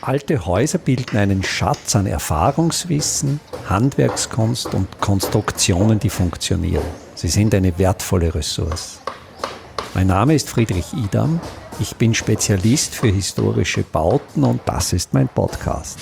Alte Häuser bilden einen Schatz an Erfahrungswissen, Handwerkskunst und Konstruktionen, die funktionieren. Sie sind eine wertvolle Ressource. Mein Name ist Friedrich Idam. Ich bin Spezialist für historische Bauten und das ist mein Podcast.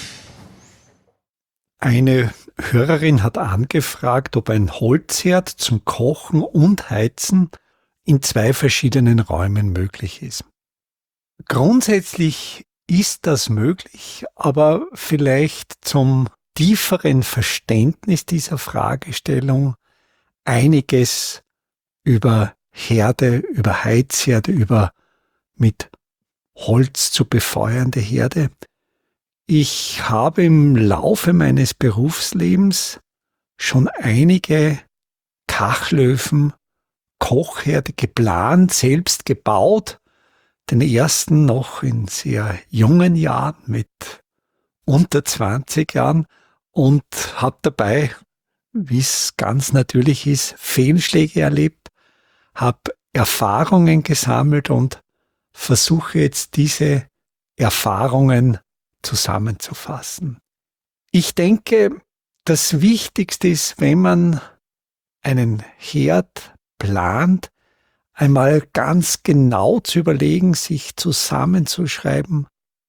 Eine Hörerin hat angefragt, ob ein Holzherd zum Kochen und Heizen in 2 verschiedenen Räumen möglich ist. Grundsätzlich ist das möglich, aber vielleicht zum tieferen Verständnis dieser Fragestellung einiges über Herde, über Heizherde, über mit Holz zu befeuernde Herde. Ich habe im Laufe meines Berufslebens schon einige Kachlöfen, Kochherde geplant, selbst gebaut. Den ersten noch in sehr jungen Jahren mit unter 20 Jahren und habe dabei, wie es ganz natürlich ist, Fehlschläge erlebt, habe Erfahrungen gesammelt und versuche jetzt diese Erfahrungen zusammenzufassen. Ich denke, das Wichtigste ist, wenn man einen Herd plant, einmal ganz genau zu überlegen, sich zusammenzuschreiben,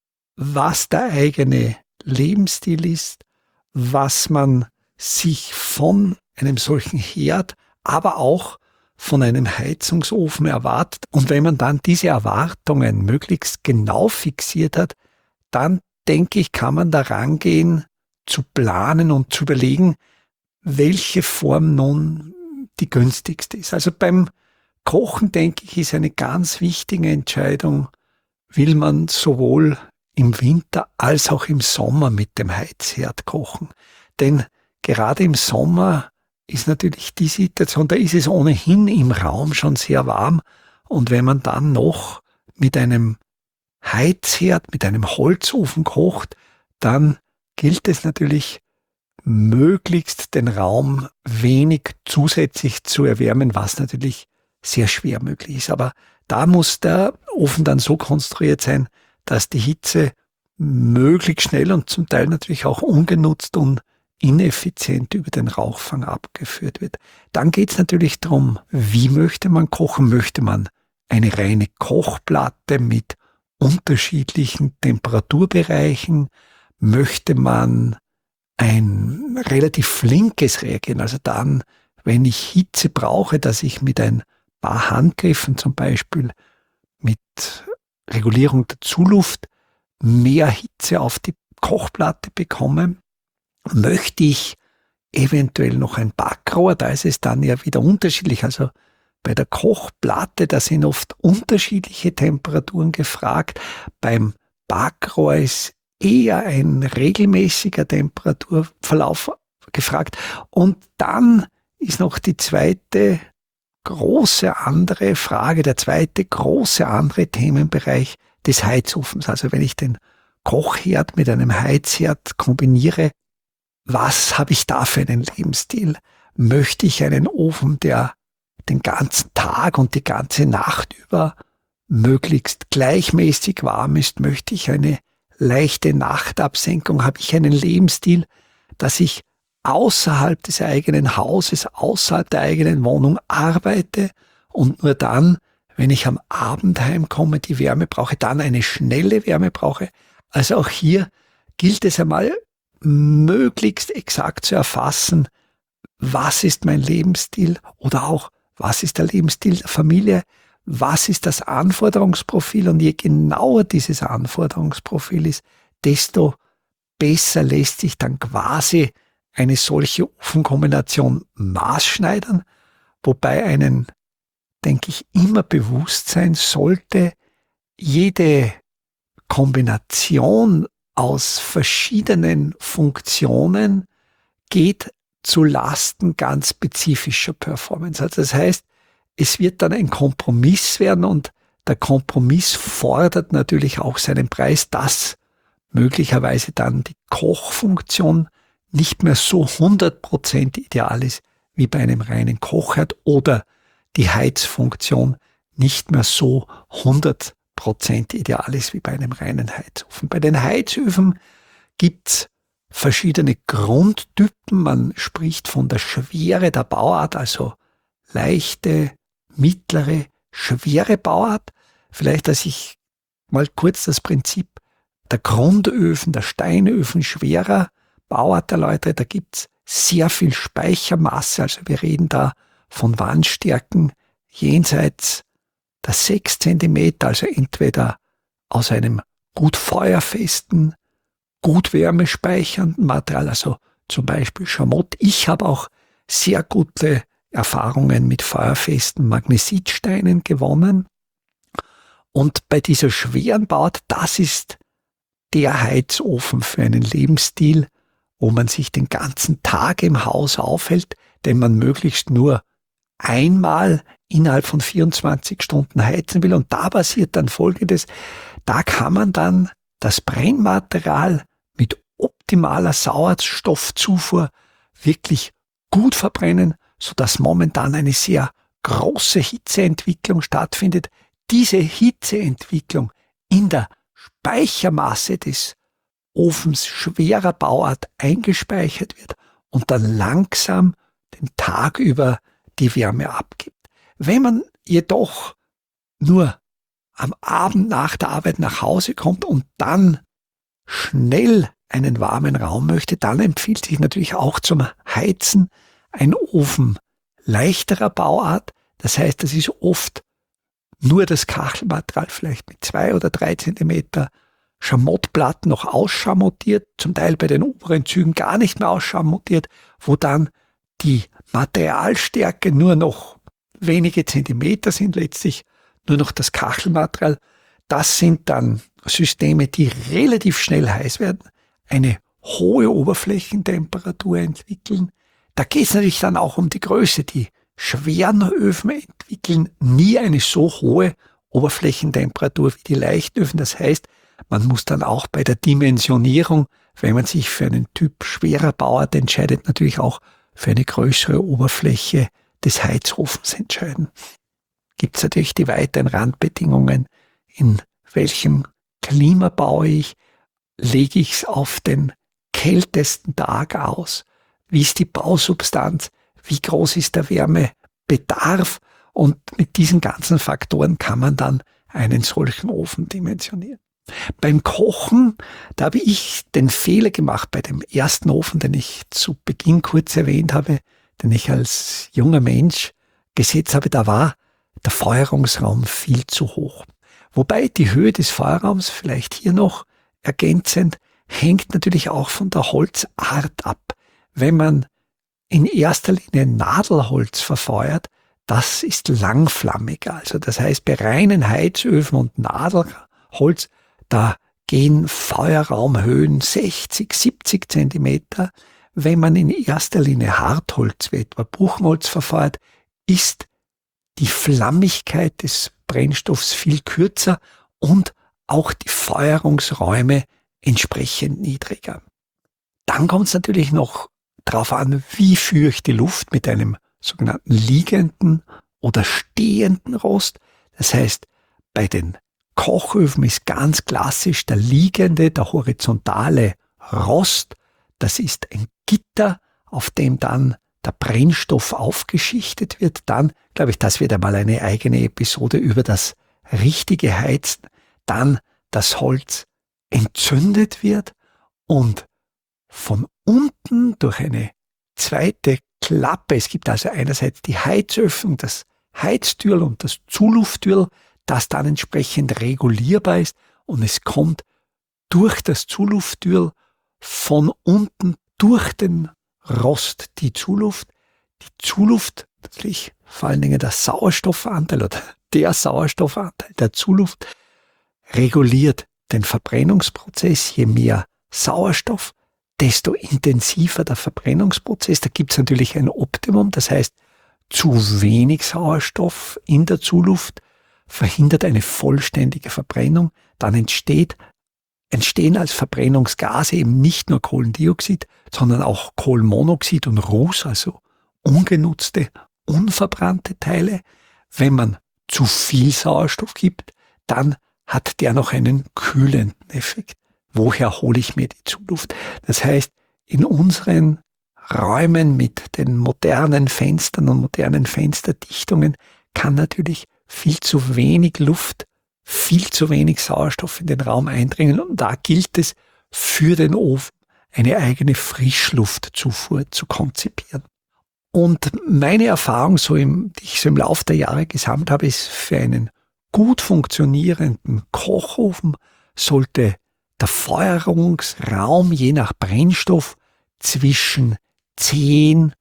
was der eigene Lebensstil ist, was man sich von einem solchen Herd, aber auch von einem Heizungsofen erwartet. Und wenn man dann diese Erwartungen möglichst genau fixiert hat, dann denke ich, kann man daran gehen, zu planen und zu überlegen, welche Form nun die günstigste ist. Also beim Kochen, denke ich, ist eine ganz wichtige Entscheidung, will man sowohl im Winter als auch im Sommer mit dem Heizherd kochen. Denn gerade im Sommer ist natürlich die Situation, da ist es ohnehin im Raum schon sehr warm. Und wenn man dann noch mit einem Heizherd, mit einem Holzofen kocht, dann gilt es natürlich, möglichst den Raum wenig zusätzlich zu erwärmen, was natürlich sehr schwer möglich ist. Aber da muss der Ofen dann so konstruiert sein, dass die Hitze möglichst schnell und zum Teil natürlich auch ungenutzt und ineffizient über den Rauchfang abgeführt wird. Dann geht es natürlich darum, wie möchte man kochen? Möchte man eine reine Kochplatte mit unterschiedlichen Temperaturbereichen? Möchte man ein relativ flinkes Reagieren? Also dann, wenn ich Hitze brauche, dass ich mit ein paar Handgriffen zum Beispiel mit Regulierung der Zuluft mehr Hitze auf die Kochplatte bekomme. Möchte ich eventuell noch ein Backrohr, da ist es dann ja wieder unterschiedlich. Also bei der Kochplatte, da sind oft unterschiedliche Temperaturen gefragt. Beim Backrohr ist eher ein regelmäßiger Temperaturverlauf gefragt. Und dann ist noch die zweite große andere Frage, der zweite große andere Themenbereich des Heizofens. Also wenn ich den Kochherd mit einem Heizherd kombiniere, was habe ich da für einen Lebensstil? Möchte ich einen Ofen, der den ganzen Tag und die ganze Nacht über möglichst gleichmäßig warm ist? Möchte ich eine leichte Nachtabsenkung? Habe ich einen Lebensstil, dass ich außerhalb des eigenen Hauses, außerhalb der eigenen Wohnung arbeite und nur dann, wenn ich am Abend heimkomme, die Wärme brauche, dann eine schnelle Wärme brauche? Also auch hier gilt es einmal, möglichst exakt zu erfassen, was ist mein Lebensstil oder auch, was ist der Lebensstil der Familie, was ist das Anforderungsprofil, und je genauer dieses Anforderungsprofil ist, desto besser lässt sich dann quasi eine solche Ofenkombination maßschneidern, wobei einen, denke ich, immer bewusst sein sollte, jede Kombination aus verschiedenen Funktionen geht zu Lasten ganz spezifischer Performance. Also das heißt, es wird dann ein Kompromiss werden und der Kompromiss fordert natürlich auch seinen Preis, dass möglicherweise dann die Kochfunktion nicht mehr so 100% ideal ist wie bei einem reinen Kochherd oder die Heizfunktion nicht mehr so 100% 100% ideal ist wie bei einem reinen Heizofen. Bei den Heizöfen gibt's verschiedene Grundtypen. Man spricht von der Schwere der Bauart, also leichte, mittlere, schwere Bauart. Vielleicht, dass ich mal kurz das Prinzip der Grundöfen, der Steinöfen schwerer Bauart erläutere. Da gibt's sehr viel Speichermasse, also wir reden da von Wandstärken jenseits der 6 Zentimeter, also entweder aus einem gut feuerfesten, gut wärmespeichernden Material, also zum Beispiel Schamott. Ich habe auch sehr gute Erfahrungen mit feuerfesten Magnesitsteinen gewonnen. Und bei dieser schweren Bauart, das ist der Heizofen für einen Lebensstil, wo man sich den ganzen Tag im Haus aufhält, den man möglichst nur einmal innerhalb von 24 Stunden heizen will. Und da passiert dann Folgendes: Da kann man dann das Brennmaterial mit optimaler Sauerstoffzufuhr wirklich gut verbrennen, sodass momentan eine sehr große Hitzeentwicklung stattfindet. Diese Hitzeentwicklung in der Speichermasse des Ofens schwerer Bauart eingespeichert wird und dann langsam den Tag über die Wärme abgibt. Wenn man jedoch nur am Abend nach der Arbeit nach Hause kommt und dann schnell einen warmen Raum möchte, dann empfiehlt sich natürlich auch zum Heizen ein Ofen leichterer Bauart. Das heißt, das ist oft nur das Kachelmaterial, vielleicht mit 2 oder 3 Zentimeter Schamottplatten noch ausschamottiert, zum Teil bei den oberen Zügen gar nicht mehr ausschamottiert, wo dann die Materialstärke nur noch wenige Zentimeter sind, letztlich nur noch das Kachelmaterial. Das sind dann Systeme, die relativ schnell heiß werden, eine hohe Oberflächentemperatur entwickeln. Da geht es natürlich dann auch um die Größe. Die schweren Öfen entwickeln nie eine so hohe Oberflächentemperatur wie die leichten Öfen. Das heißt, man muss dann auch bei der Dimensionierung, wenn man sich für einen Typ schwerer Bauart entscheidet, natürlich auch für eine größere Oberfläche des Heizofens entscheiden. Gibt es natürlich die weiteren Randbedingungen, in welchem Klima baue ich, lege ich es auf den kältesten Tag aus, wie ist die Bausubstanz, wie groß ist der Wärmebedarf, und mit diesen ganzen Faktoren kann man dann einen solchen Ofen dimensionieren. Beim Kochen, da habe ich den Fehler gemacht bei dem ersten Ofen, den ich zu Beginn kurz erwähnt habe, den ich als junger Mensch gesetzt habe. Da war der Feuerungsraum viel zu hoch. Wobei die Höhe des Feuerraums, vielleicht hier noch ergänzend, hängt natürlich auch von der Holzart ab. Wenn man in erster Linie Nadelholz verfeuert, das ist langflammiger. Also das heißt, bei reinen Heizöfen und Nadelholz, da gehen Feuerraumhöhen 60, 70 Zentimeter. Wenn man in erster Linie Hartholz, wie etwa Buchenholz, verfeuert, ist die Flammigkeit des Brennstoffs viel kürzer und auch die Feuerungsräume entsprechend niedriger. Dann kommt es natürlich noch darauf an, wie führe ich die Luft mit einem sogenannten liegenden oder stehenden Rost. Das heißt, bei den Kochöfen ist ganz klassisch der liegende, der horizontale Rost. Das ist ein Gitter, auf dem dann der Brennstoff aufgeschichtet wird. Dann, glaube ich, das wird einmal eine eigene Episode über das richtige Heizen. Dann das Holz entzündet wird und von unten durch eine zweite Klappe, es gibt also einerseits die Heizöffnung, das Heiztürl und das Zulufttürl, das dann entsprechend regulierbar ist, und es kommt durch das Zulufttürl von unten durch den Rost die Zuluft. Die Zuluft, natürlich vor allen Dingen der Sauerstoffanteil oder der Sauerstoffanteil der Zuluft, reguliert den Verbrennungsprozess. Je mehr Sauerstoff, desto intensiver der Verbrennungsprozess. Da gibt es natürlich ein Optimum, das heißt, zu wenig Sauerstoff in der Zuluft verhindert eine vollständige Verbrennung. Dann entstehen als Verbrennungsgase eben nicht nur Kohlendioxid, sondern auch Kohlenmonoxid und Ruß, also ungenutzte, unverbrannte Teile. Wenn man zu viel Sauerstoff gibt, dann hat der noch einen kühlenden Effekt. Woher hole ich mir die Zuluft? Das heißt, in unseren Räumen mit den modernen Fenstern und modernen Fensterdichtungen kann natürlich viel zu wenig Luft, viel zu wenig Sauerstoff in den Raum eindringen. Und da gilt es für den Ofen eine eigene Frischluftzufuhr zu konzipieren. Und meine Erfahrung, die ich so im Laufe der Jahre gesammelt habe, ist, für einen gut funktionierenden Kochofen sollte der Feuerungsraum je nach Brennstoff zwischen 10,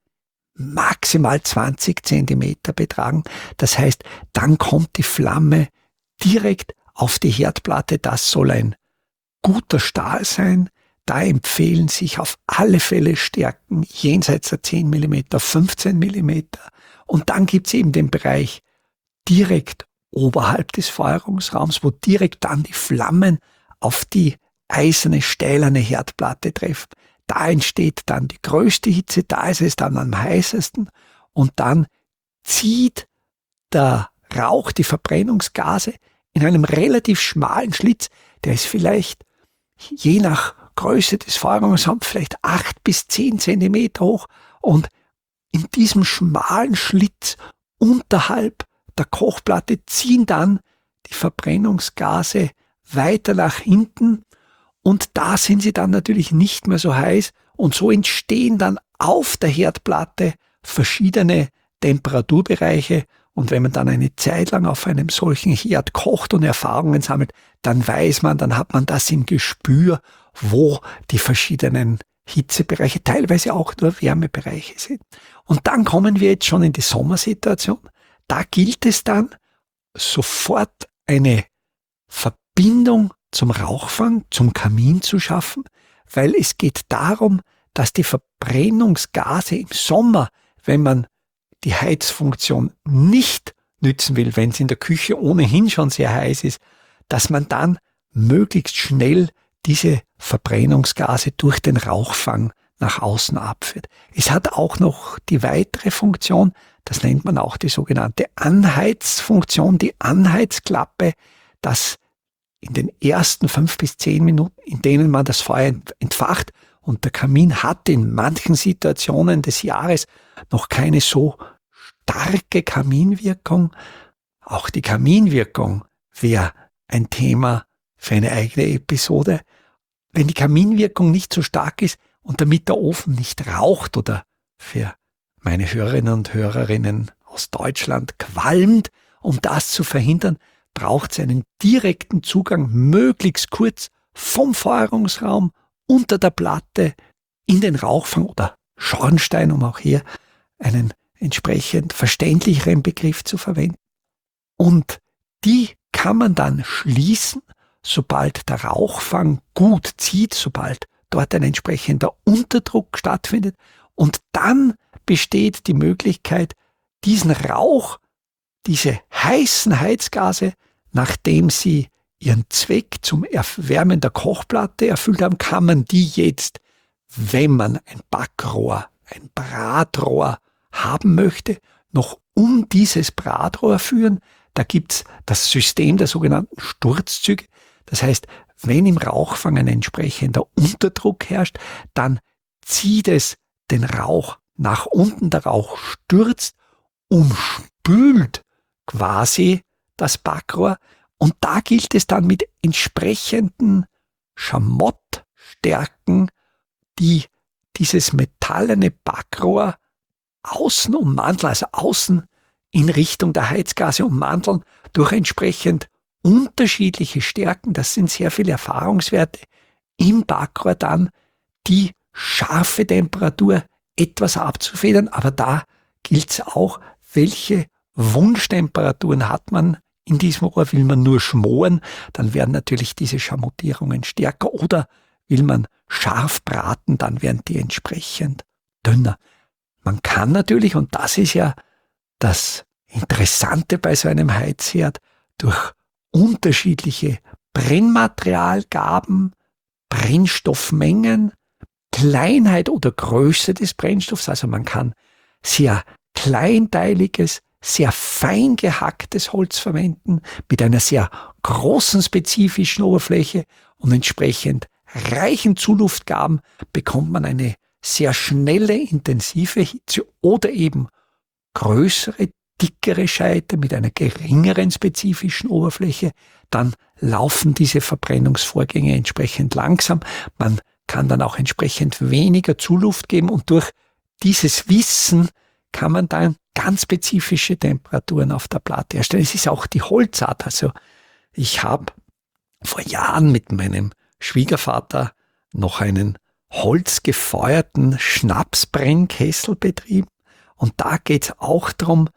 maximal 20 Zentimeter betragen. Das heißt, dann kommt die Flamme direkt auf die Herdplatte. Das soll ein guter Stahl sein. Da empfehlen sich auf alle Fälle Stärken jenseits der 10 mm, 15 mm. Und dann gibt es eben den Bereich direkt oberhalb des Feuerungsraums, wo direkt dann die Flammen auf die eiserne, stählerne Herdplatte treffen. Da entsteht dann die größte Hitze, da ist es dann am heißesten und dann zieht der Rauch, die Verbrennungsgase in einem relativ schmalen Schlitz, der ist vielleicht je nach Größe des Feuerungsraums vielleicht 8 bis 10 Zentimeter hoch, und in diesem schmalen Schlitz unterhalb der Kochplatte ziehen dann die Verbrennungsgase weiter nach hinten, und da sind sie dann natürlich nicht mehr so heiß, und so entstehen dann auf der Herdplatte verschiedene Temperaturbereiche. Und wenn man dann eine Zeit lang auf einem solchen Herd kocht und Erfahrungen sammelt, dann weiß man, dann hat man das im Gespür, wo die verschiedenen Hitzebereiche, teilweise auch nur Wärmebereiche sind. Und dann kommen wir jetzt schon in die Sommersituation. Da gilt es dann, sofort eine Verbindung zum Rauchfang, zum Kamin zu schaffen, weil es geht darum, dass die Verbrennungsgase im Sommer, wenn man die Heizfunktion nicht nützen will, wenn es in der Küche ohnehin schon sehr heiß ist, dass man dann möglichst schnell diese Verbrennungsgase durch den Rauchfang nach außen abführt. Es hat auch noch die weitere Funktion, das nennt man auch die sogenannte Anheizfunktion, die Anheizklappe, dass in den ersten 5 bis 10 Minuten, in denen man das Feuer entfacht, und der Kamin hat in manchen Situationen des Jahres noch keine so starke Kaminwirkung. Auch die Kaminwirkung wäre ein Thema für eine eigene Episode. Wenn die Kaminwirkung nicht so stark ist und damit der Ofen nicht raucht oder für meine Hörerinnen und Hörerinnen aus Deutschland qualmt, um das zu verhindern, braucht es einen direkten Zugang, möglichst kurz vom Feuerungsraum unter der Platte in den Rauchfang oder Schornstein, um auch hier einen entsprechend verständlicheren Begriff zu verwenden. Und die kann man dann schließen, sobald der Rauchfang gut zieht, sobald dort ein entsprechender Unterdruck stattfindet. Und dann besteht die Möglichkeit, diesen Rauch, diese heißen Heizgase, nachdem sie ihren Zweck zum Erwärmen der Kochplatte erfüllt haben, kann man die jetzt, wenn man ein Backrohr, ein Bratrohr haben möchte, noch um dieses Bratrohr führen. Da gibt's das System der sogenannten Sturzzüge. Das heißt, wenn im Rauchfang ein entsprechender Unterdruck herrscht, dann zieht es den Rauch nach unten, der Rauch stürzt, umspült quasi das Backrohr, und da gilt es dann mit entsprechenden Schamottstärken, die dieses metallene Backrohr außen ummanteln, also außen in Richtung der Heizgase ummanteln, durch entsprechend unterschiedliche Stärken, das sind sehr viele Erfahrungswerte, im Backrohr dann die scharfe Temperatur etwas abzufedern. Aber da gilt es auch, welche Wunschtemperaturen hat man in diesem Rohr. Will man nur schmoren, dann werden natürlich diese Schamottierungen stärker, oder will man scharf braten, dann werden die entsprechend dünner. Man kann natürlich, und das ist ja das Interessante bei so einem Heizherd, durch unterschiedliche Brennmaterialgaben, Brennstoffmengen, Kleinheit oder Größe des Brennstoffs, also man kann sehr kleinteiliges, sehr fein gehacktes Holz verwenden, mit einer sehr großen spezifischen Oberfläche und entsprechend reichen Zuluftgaben bekommt man eine sehr schnelle, intensive Hitze oder eben größere, dickere Scheite mit einer geringeren spezifischen Oberfläche. Dann laufen diese Verbrennungsvorgänge entsprechend langsam. Man kann dann auch entsprechend weniger Zuluft geben und durch dieses Wissen kann man dann ganz spezifische Temperaturen auf der Platte erstellen. Es ist auch die Holzart. Also ich habe vor Jahren mit meinem Schwiegervater noch einen holzgefeuerten Schnapsbrennkessel betrieben. Und da geht es auch darum,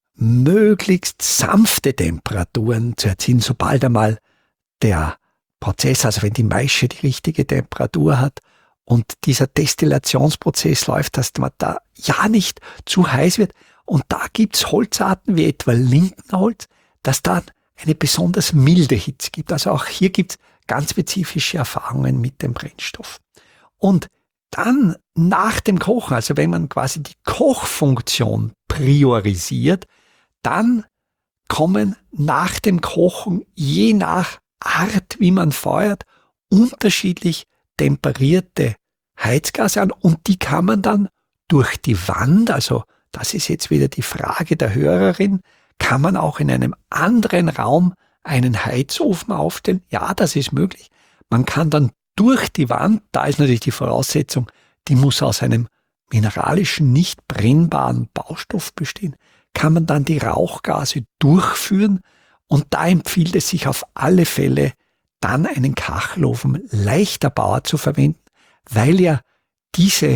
möglichst sanfte Temperaturen zu erzielen, sobald einmal der Prozess, also wenn die Maische die richtige Temperatur hat und dieser Destillationsprozess läuft, dass man da ja nicht zu heiß wird. Und da gibt's Holzarten wie etwa Lindenholz, das dann eine besonders milde Hitze gibt. Also auch hier gibt's ganz spezifische Erfahrungen mit dem Brennstoff. Und dann nach dem Kochen, also wenn man quasi die Kochfunktion priorisiert, dann kommen nach dem Kochen je nach Art, wie man feuert, unterschiedlich temperierte Heizgase an und die kann man dann durch die Wand, also das ist jetzt wieder die Frage der Hörerin, kann man auch in einem anderen Raum einen Heizofen aufstellen? Ja, das ist möglich. Man kann dann durch die Wand, da ist natürlich die Voraussetzung, die muss aus einem mineralischen, nicht brennbaren Baustoff bestehen, kann man dann die Rauchgase durchführen und da empfiehlt es sich auf alle Fälle, dann einen Kachelofen leichter Bauer zu verwenden, weil ja diese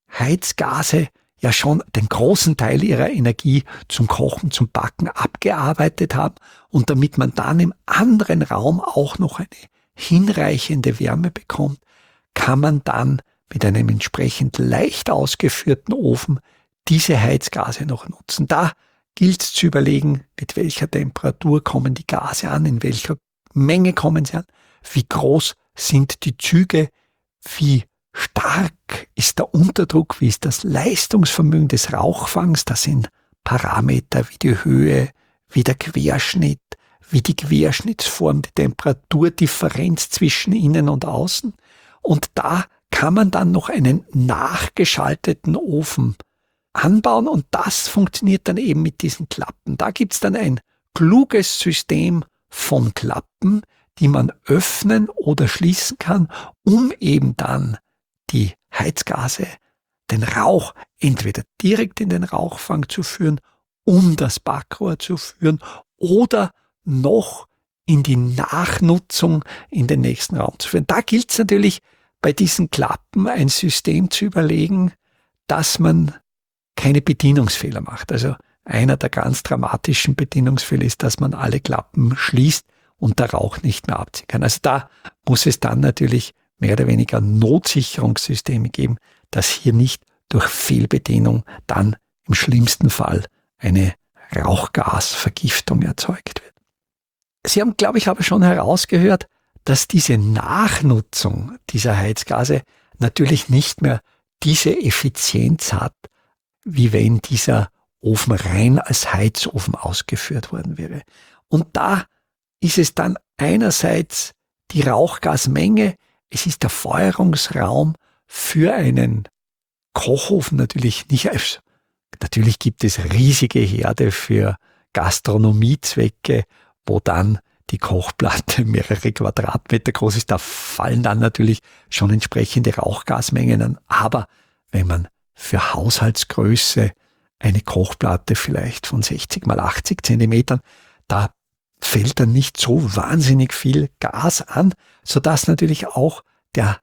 Heizgase ja schon den großen Teil ihrer Energie zum Kochen, zum Backen abgearbeitet haben und damit man dann im anderen Raum auch noch eine hinreichende Wärme bekommt, kann man dann mit einem entsprechend leicht ausgeführten Ofen diese Heizgase noch nutzen. Da gilt es zu überlegen, mit welcher Temperatur kommen die Gase an, in welcher Menge kommen sie an, wie groß sind die Züge, wie stark ist der Unterdruck, wie ist das Leistungsvermögen des Rauchfangs, das sind Parameter wie die Höhe, wie der Querschnitt, wie die Querschnittsform, die Temperaturdifferenz zwischen innen und außen. Und da kann man dann noch einen nachgeschalteten Ofen anbauen und das funktioniert dann eben mit diesen Klappen. Da gibt's dann ein kluges System von Klappen, die man öffnen oder schließen kann, um eben dann die Heizgase, den Rauch entweder direkt in den Rauchfang zu führen, um das Backrohr zu führen oder noch in die Nachnutzung in den nächsten Raum zu führen. Da gilt es natürlich bei diesen Klappen ein System zu überlegen, dass man keine Bedienungsfehler macht. Also einer der ganz dramatischen Bedienungsfehler ist, dass man alle Klappen schließt und der Rauch nicht mehr abziehen kann. Also da muss es dann natürlich mehr oder weniger Notsicherungssysteme geben, dass hier nicht durch Fehlbedienung dann im schlimmsten Fall eine Rauchgasvergiftung erzeugt wird. Sie haben, glaube ich, aber schon herausgehört, dass diese Nachnutzung dieser Heizgase natürlich nicht mehr diese Effizienz hat, wie wenn dieser Ofen rein als Heizofen ausgeführt worden wäre. Und da ist es dann einerseits die Rauchgasmenge, es ist der Feuerungsraum für einen Kochofen natürlich nicht. Natürlich gibt es riesige Herde für Gastronomiezwecke, wo dann die Kochplatte mehrere Quadratmeter groß ist. Da fallen dann natürlich schon entsprechende Rauchgasmengen an. Aber wenn man für Haushaltsgröße eine Kochplatte vielleicht von 60 mal 80 Zentimetern, da fällt dann nicht so wahnsinnig viel Gas an, sodass natürlich auch der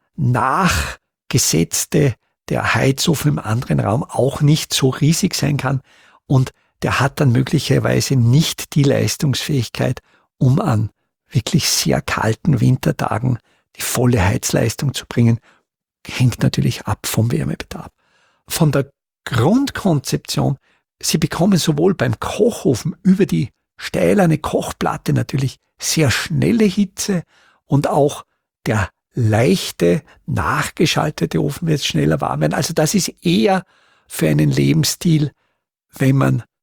nachgesetzte, der Heizofen im anderen Raum auch nicht so riesig sein kann und der hat dann möglicherweise nicht die Leistungsfähigkeit, um an wirklich sehr kalten Wintertagen die volle Heizleistung zu bringen, hängt natürlich ab vom Wärmebedarf. Von der Grundkonzeption, Sie bekommen sowohl beim Kochofen über die stählerne Kochplatte natürlich sehr schnelle Hitze und auch der leichte, nachgeschaltete Ofen wird schneller warm werden. Also das ist eher für einen Lebensstil, wenn man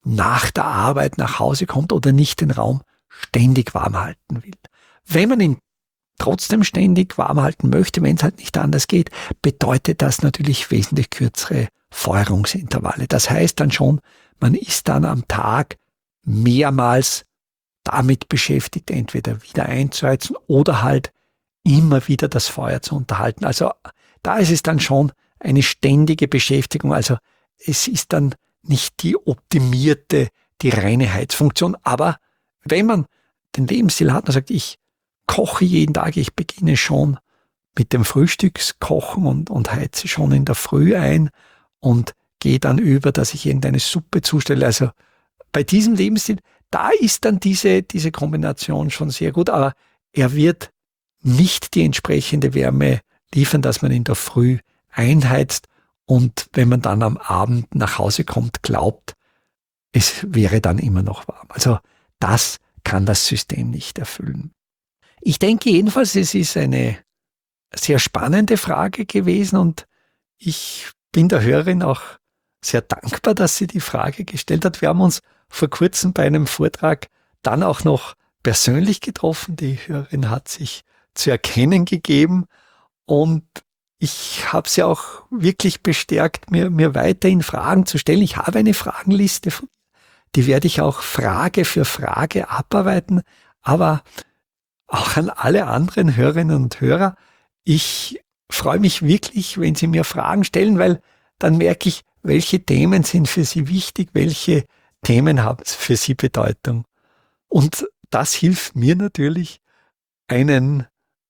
nach der Arbeit nach Hause kommt oder nicht den Raum ständig warm halten will. Wenn man ihn trotzdem ständig warm halten möchte, wenn es halt nicht anders geht, bedeutet das natürlich wesentlich kürzere Feuerungsintervalle. Das heißt dann schon, man ist dann am Tag mehrmals damit beschäftigt, entweder wieder einzuheizen oder halt immer wieder das Feuer zu unterhalten. Also da ist es dann schon eine ständige Beschäftigung. Also es ist dann nicht die optimierte, die reine Heizfunktion. Aber wenn man den Lebensstil hat und sagt, ich koche jeden Tag, ich beginne schon mit dem Frühstückskochen und heize schon in der Früh ein und gehe dann über, dass ich irgendeine Suppe zustelle. Also bei diesem Lebensstil, da ist dann diese Kombination schon sehr gut, aber er wird nicht die entsprechende Wärme liefern, dass man in der Früh einheizt und wenn man dann am Abend nach Hause kommt, glaubt, es wäre dann immer noch warm. Also das kann das System nicht erfüllen. Ich denke jedenfalls, es ist eine sehr spannende Frage gewesen und ich bin der Hörerin auch sehr dankbar, dass sie die Frage gestellt hat. Wir haben uns vor kurzem bei einem Vortrag dann auch noch persönlich getroffen. Die Hörerin hat sich zu erkennen gegeben und ich habe sie auch wirklich bestärkt, mir weiterhin Fragen zu stellen. Ich habe eine Fragenliste, die werde ich auch Frage für Frage abarbeiten, aber auch an alle anderen Hörerinnen und Hörer, ich freue mich wirklich, wenn Sie mir Fragen stellen, weil dann merke ich, welche Themen sind für Sie wichtig, welche Themen haben für Sie Bedeutung. Und das hilft mir natürlich, einen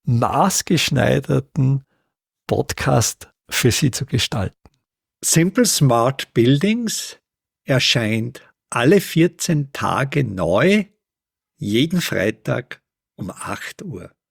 maßgeschneiderten Podcast für Sie zu gestalten. Simple Smart Buildings erscheint alle 14 Tage neu, jeden Freitag um 8 Uhr.